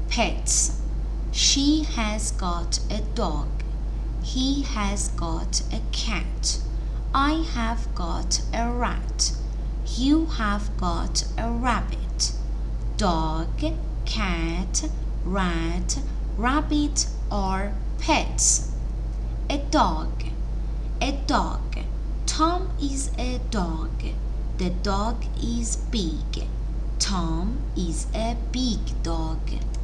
Pets. She has got a dog. He has got a cat. I have got a rat. You have got a rabbit. Dog, cat, rat, rabbit are pets. A dog. A dog. Tom is a dog. The dog is big. Tom is a big dog.